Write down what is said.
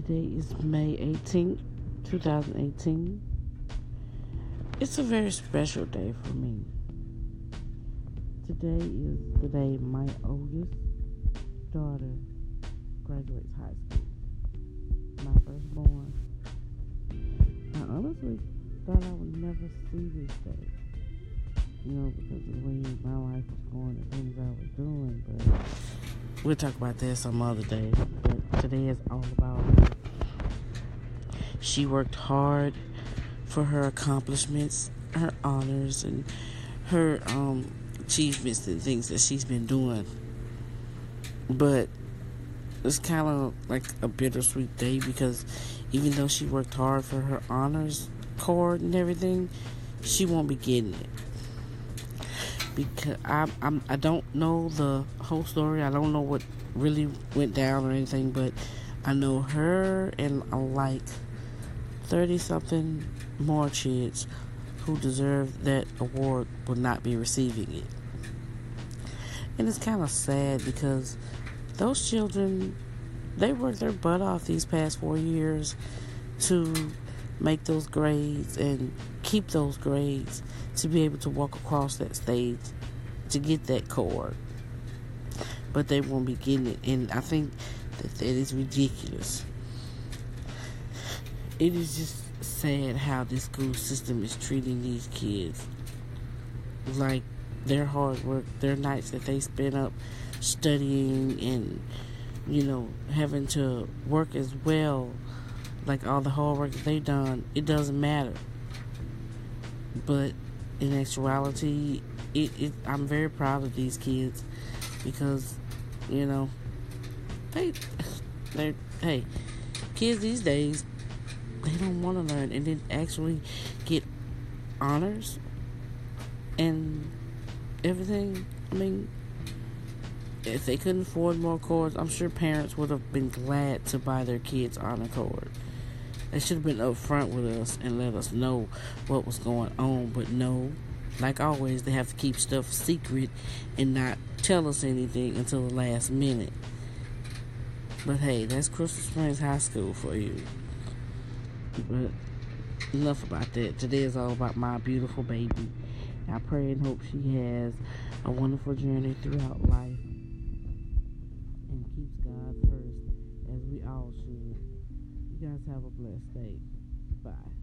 Today is May 18th, 2018. It's a very special day for me. Today is the day my oldest daughter graduates high school. My firstborn. I honestly thought I would never see this day. Because of the way my life was going and things I was doing. But we'll talk about that some other day. But today is all about her. She worked hard for her accomplishments, her honors, and her achievements and things that she's been doing. But it's kind of like a bittersweet day because even though she worked hard for her honors card and everything, she won't be getting it. Because I don't know the whole story. I don't know what really went down or anything, but I know her and like 30-something more kids who deserve that award will not be receiving it. And it's kind of sad because those children, they worked their butt off these past 4 years to make those grades and keep those grades to be able to walk across that stage to get that card. But they won't be getting it, and I think that is ridiculous. It is just sad how this school system is treating these kids. Like their hard work, their nights that they spent up studying and, having to work as well, like all the hard work that they done, it doesn't matter. But in actuality, I'm very proud of these kids because, kids these days, they don't want to learn and then actually get honors and everything. I mean, if they couldn't afford more cards, I'm sure parents would have been glad to buy their kids honor card. They should have been upfront with us and let us know what was going on. But no, like always, they have to keep stuff secret and not tell us anything until the last minute. But hey, that's Crystal Springs High School for you. But enough about that. Today is all about my beautiful baby. I pray and hope she has a wonderful journey throughout life and keeps God first, as we all should. You guys have a blessed day. Bye.